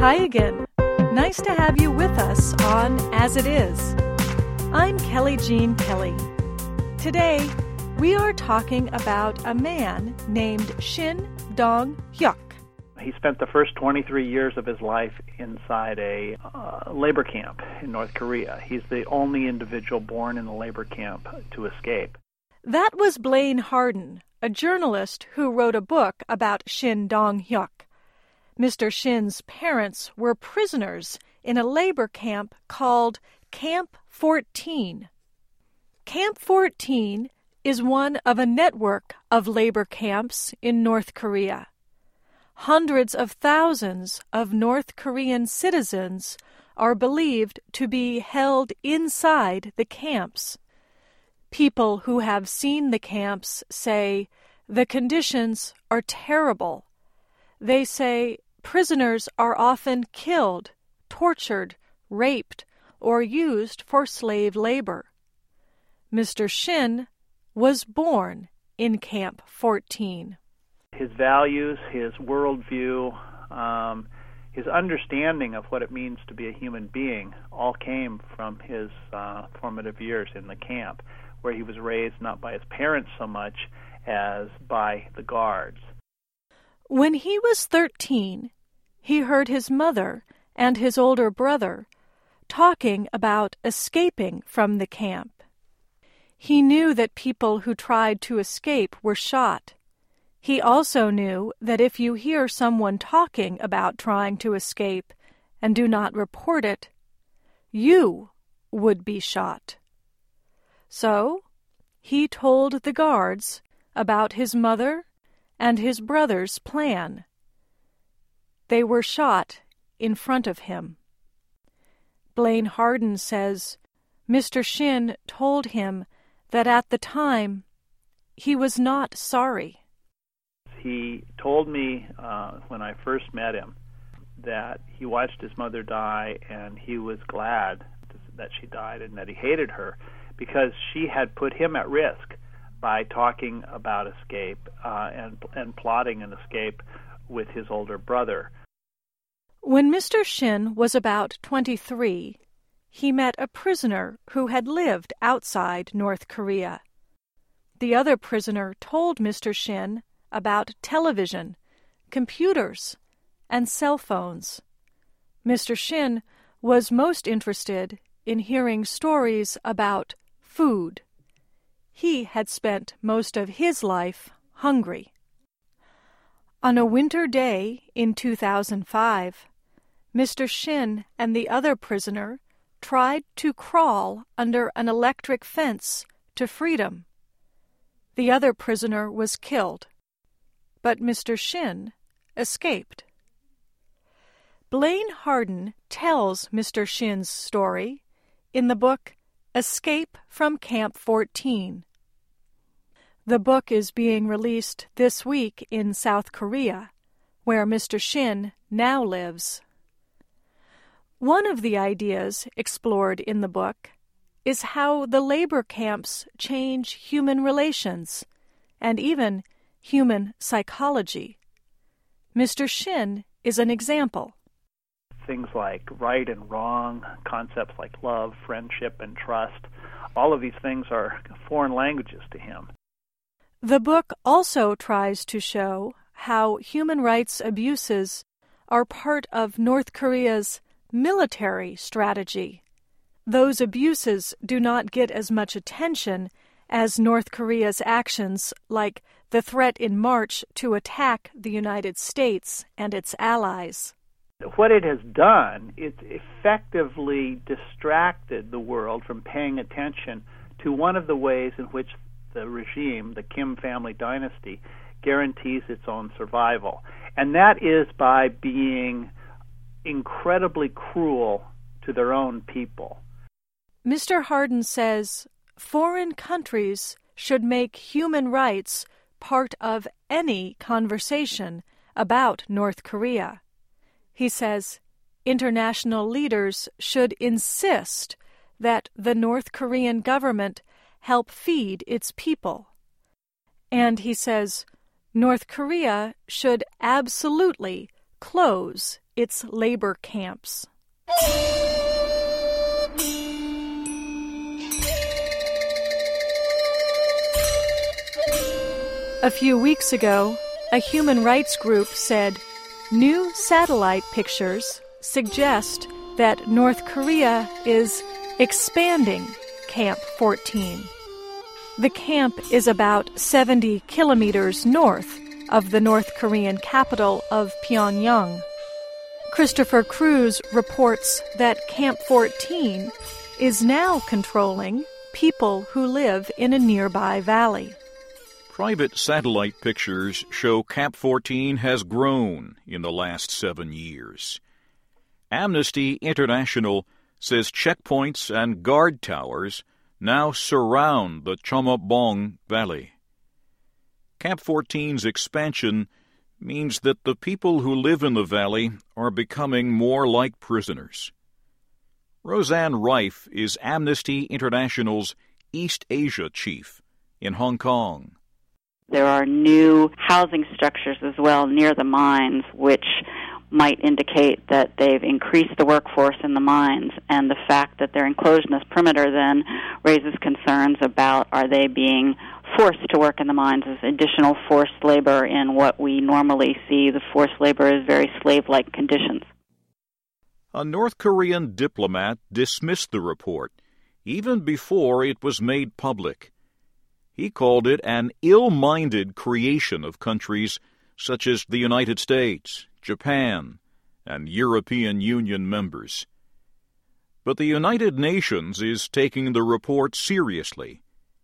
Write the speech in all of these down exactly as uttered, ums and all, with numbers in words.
Hi again. Nice to have you with us on As It Is. I'm Kelly Jean Kelly. Today, we are talking about a man named Shin Dong-hyuk. He spent the first twenty-three years of his life inside a uh, labor camp in North Korea. He's the only individual born in a labor camp to escape. That was Blaine Harden, a journalist who wrote a book about Shin Dong-hyuk. Mister Shin's parents were prisoners in a labor camp called Camp fourteen. Camp fourteen is one of a network of labor camps in North Korea. Hundreds of thousands of North Korean citizens are believed to be held inside the camps. People who have seen the camps say the conditions are terrible. They say prisoners are often killed, tortured, raped, or used for slave labor. Mister Shin was born in Camp fourteen. His values, his worldview, um, his understanding of what it means to be a human being all came from his uh, formative years in the camp, where he was raised not by his parents so much as by the guards. When he was thirteen, he heard his mother and his older brother talking about escaping from the camp. He knew that people who tried to escape were shot. He also knew that if you hear someone talking about trying to escape and do not report it, you would be shot. So, he told the guards about his mother and his brother's plan. They were shot in front of him. Blaine Harden says Mister Shin told him that at the time he was not sorry. He told me uh, when I first met him that he watched his mother die and he was glad that she died and that he hated her because she had put him at risk by talking about escape uh, and, and plotting an escape with his older brother. When Mister Shin was about twenty-three, he met a prisoner who had lived outside North Korea. The other prisoner told Mister Shin about television, computers, and cell phones. Mister Shin was most interested in hearing stories about food. He had spent most of his life hungry. On a winter day in two thousand five, Mister Shin and the other prisoner tried to crawl under an electric fence to freedom. The other prisoner was killed, but Mister Shin escaped. Blaine Harden tells Mister Shin's story in the book Escape from Camp fourteen. The book is being released this week in South Korea, where Mister Shin now lives. One of the ideas explored in the book is how the labor camps change human relations and even human psychology. Mister Shin is an example. Things like right and wrong, concepts like love, friendship, and trust, all of these things are foreign languages to him. The book also tries to show how human rights abuses are part of North Korea's military strategy. Those abuses do not get as much attention as North Korea's actions, like the threat in March to attack the United States and its allies. What it has done, it's effectively distracted the world from paying attention to one of the ways in which the regime, the Kim family dynasty, guarantees its own survival. And that is by being incredibly cruel to their own people. Mister Harden says foreign countries should make human rights part of any conversation about North Korea. He says international leaders should insist that the North Korean government help feed its people. And he says North Korea should absolutely close its labor camps. A few weeks ago, a human rights group said new satellite pictures suggest that North Korea is expanding Camp fourteen. The camp is about seventy kilometers north of the North Korean capital of Pyongyang. Christopher Cruz reports that Camp fourteen is now controlling people who live in a nearby valley. Private satellite pictures show Camp fourteen has grown in the last seven years. Amnesty International says checkpoints and guard towers now surround the Chomobong Valley. Camp fourteen's expansion means that the people who live in the valley are becoming more like prisoners. Roseanne Rife is Amnesty International's East Asia chief in Hong Kong. There are new housing structures as well near the mines, which might indicate that they've increased the workforce in the mines, and the fact that they're enclosed in this perimeter then raises concerns about are they being forced to work in the mines as additional forced labor in what we normally see the forced labor as very slave-like conditions. A North Korean diplomat dismissed the report even before it was made public. He called it an ill-minded creation of countries such as the United States, Japan, and European Union members. But the United Nations is taking the report seriously.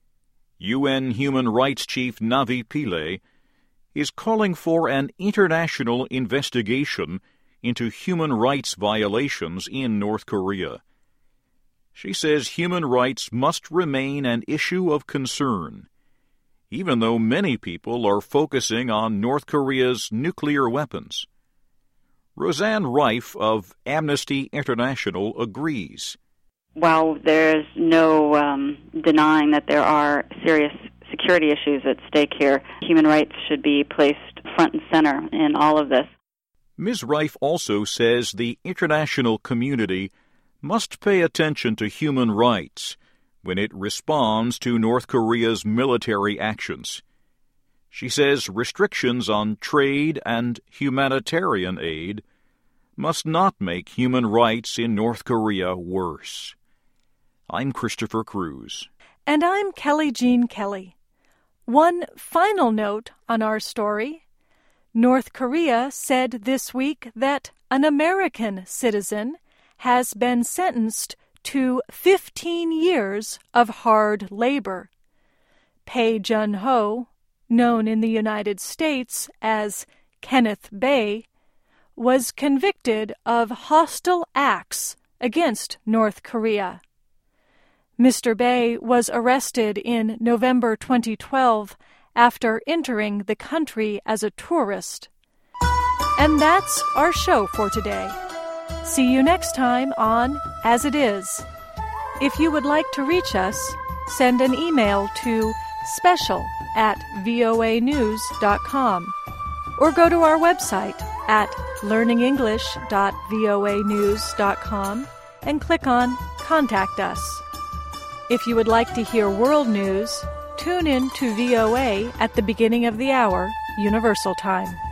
U N Human Rights Chief Navi Pillay is calling for an international investigation into human rights violations in North Korea. She says human rights must remain an issue of concern, even though many people are focusing on North Korea's nuclear weapons. Roseanne Rife of Amnesty International agrees. While there's no um, denying that there are serious security issues at stake here, human rights should be placed front and center in all of this. Miz Rife also says the international community must pay attention to human rights when it responds to North Korea's military actions. She says restrictions on trade and humanitarian aid must not make human rights in North Korea worse. I'm Christopher Cruz. And I'm Kelly Jean Kelly. One final note on our story. North Korea said this week that an American citizen has been sentenced to fifteen years of hard labor. Pei Jun-ho, known in the United States as Kenneth Bae, was convicted of hostile acts against North Korea. Mister Bae was arrested in November twenty twelve after entering the country as a tourist. And that's our show for today. See you next time on As It Is. If you would like to reach us, send an email to special at voa news dot com or go to our website at learning english dot voa news dot com and click on Contact Us. If you would like to hear world news, tune in to V O A at the beginning of the hour, Universal Time.